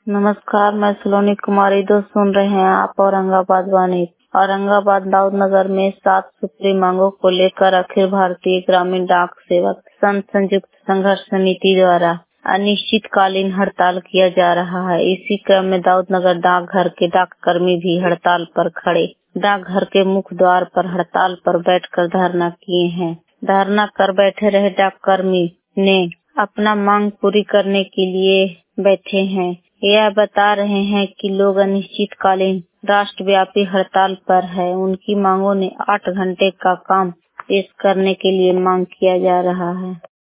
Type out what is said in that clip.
नमस्कार, मैं सलोनी कुमारी। दोस्त सुन रहे हैं आप औरंगाबाद वाणी। औरंगाबाद दाऊद नगर में 7 सूत्री मांगों को लेकर अखिल भारतीय ग्रामीण डाक सेवक संघ संयुक्त संघर्ष समिति द्वारा अनिश्चितकालीन हड़ताल किया जा रहा है। इसी क्रम में दाऊद नगर डाकघर के डाककर्मी भी हड़ताल पर खड़े डाकघर के मुख्य द्वार पर हड़ताल पर बैठकर धरना किए हैं। धरना कर बैठे रहे डाककर्मी ने अपना मांग पूरी करने के लिए बैठे हैं। यह बता रहे हैं कि लोग अनिश्चितकालीन राष्ट्रव्यापी हड़ताल पर है। उनकी मांगों ने 8 घंटे का काम पेश करने के लिए मांग किया जा रहा है।